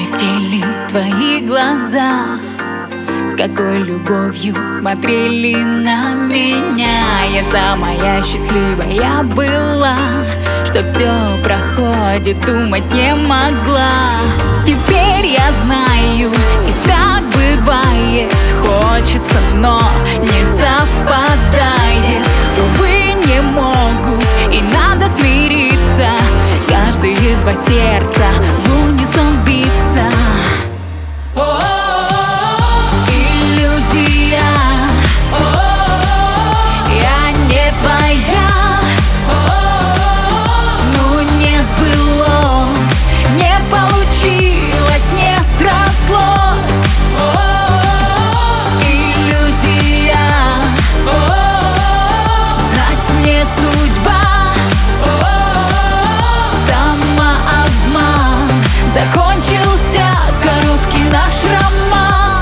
блестели твои глаза, с какой любовью смотрели на меня. Я самая счастливая была, что все проходит, думать не могла. Теперь я знаю, и так бывает, хочется, но не совпадает. Увы, не могут, и надо смириться, каждые два сердца в унисон биться. Иллюзия, я не твоя, ну не сбылось, не получилось, не срослось. Иллюзия, знать не судьба, самообман, закончился короткий наш роман.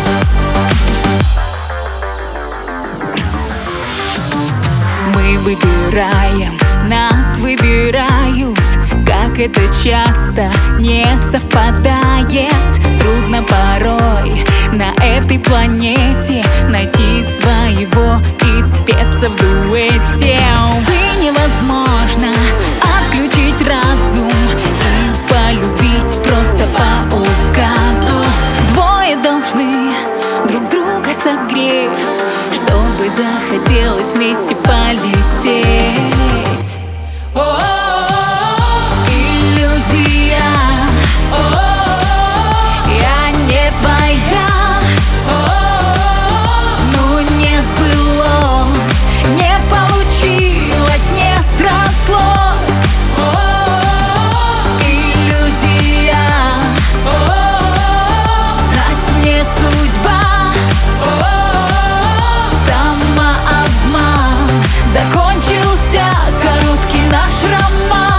Мы выбираем, нас выбирают, как это часто не совпадает. Трудно порой на этой планете найти своего и спеться в дуэте. Увы, невозможно отключить разум и полюбить просто по указу. Двое должны друг друга согреть, чтобы захотелось вместе полететь. Иллюзия, я не твоя, ну не сбылось, не получилось, не срослось. Иллюзия, знать не судьба, самообман, закончился короткий наш роман.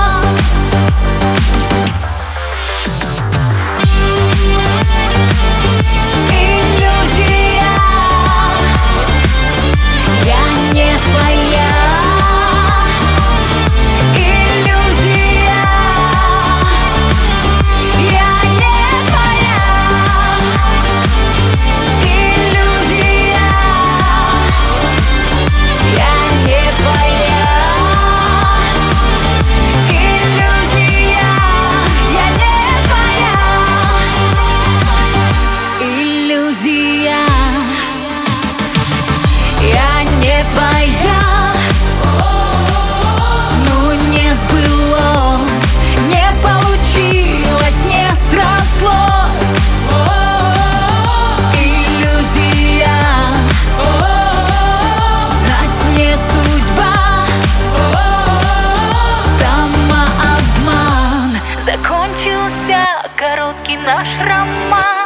Иллюзия, я не твоя. Иллюзия, я не твоя. Иллюзия, я не твоя. Иллюзия, я не твоя. Иллюзия, я не твоя, ну не сбылось, не получилось, не срослось. Иллюзия, знать не судьба, самообман, закончился короткий наш роман.